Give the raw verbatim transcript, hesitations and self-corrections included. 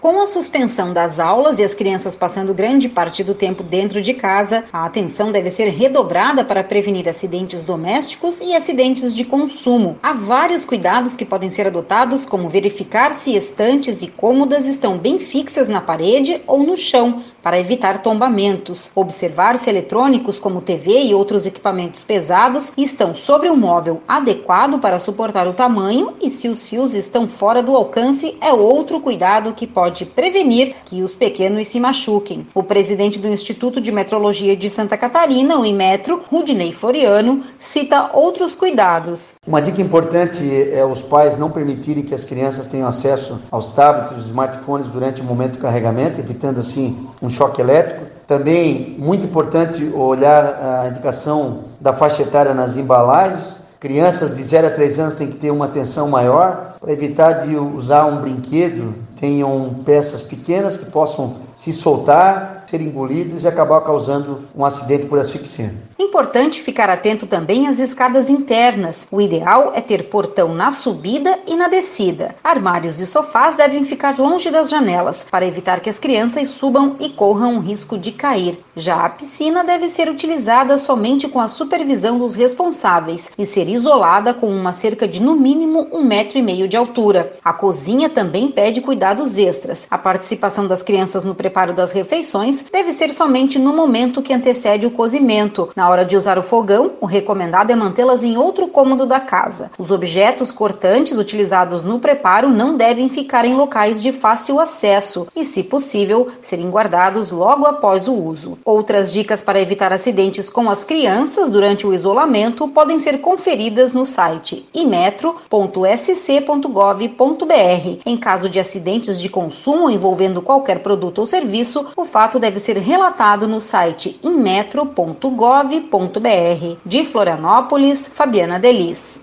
Com a suspensão das aulas e as crianças passando grande parte do tempo dentro de casa, a atenção deve ser redobrada para prevenir acidentes domésticos e acidentes de consumo. Há vários cuidados que podem ser adotados, como verificar se estantes e cômodas estão bem fixas na parede ou no chão, para evitar tombamentos. Observar se eletrônicos como T V e outros equipamentos pesados estão sobre um móvel adequado para suportar o tamanho e se os fios estão fora do alcance é outro cuidado que pode prevenir que os pequenos se machuquem. O presidente do Instituto de Metrologia de Santa Catarina, o Inmetro, Rudinei Floriano, cita outros cuidados. Uma dica importante é os pais não permitirem que as crianças tenham acesso aos tablets e smartphones durante o momento do carregamento, evitando assim um choque elétrico. Também muito importante olhar a indicação da faixa etária nas embalagens. Crianças de zero a três anos têm que ter uma atenção maior para evitar de usar um brinquedo, tenham peças pequenas que possam se soltar, ser engolidas e acabar causando um acidente por asfixia. Importante ficar atento também às escadas internas. O ideal é ter portão na subida e na descida. Armários e sofás devem ficar longe das janelas, para evitar que as crianças subam e corram o risco de cair. Já a piscina deve ser utilizada somente com a supervisão dos responsáveis e ser isolada com uma cerca de no mínimo um metro e meio de altura. A cozinha também pede cuidados extras. A participação das crianças no preparo das refeições deve ser somente no momento que antecede o cozimento. Na hora de usar o fogão, o recomendado é mantê-las em outro cômodo da casa. Os objetos cortantes utilizados no preparo não devem ficar em locais de fácil acesso e, se possível, serem guardados logo após o uso. Outras dicas para evitar acidentes com as crianças durante o isolamento podem ser conferidas no site inmetro ponto s c ponto gov ponto b r. Em caso de acidentes de consumo envolvendo qualquer produto ou serviço, o fato deve ser relatado no site inmetro ponto gov ponto b r. De Florianópolis, Fabiana Delis.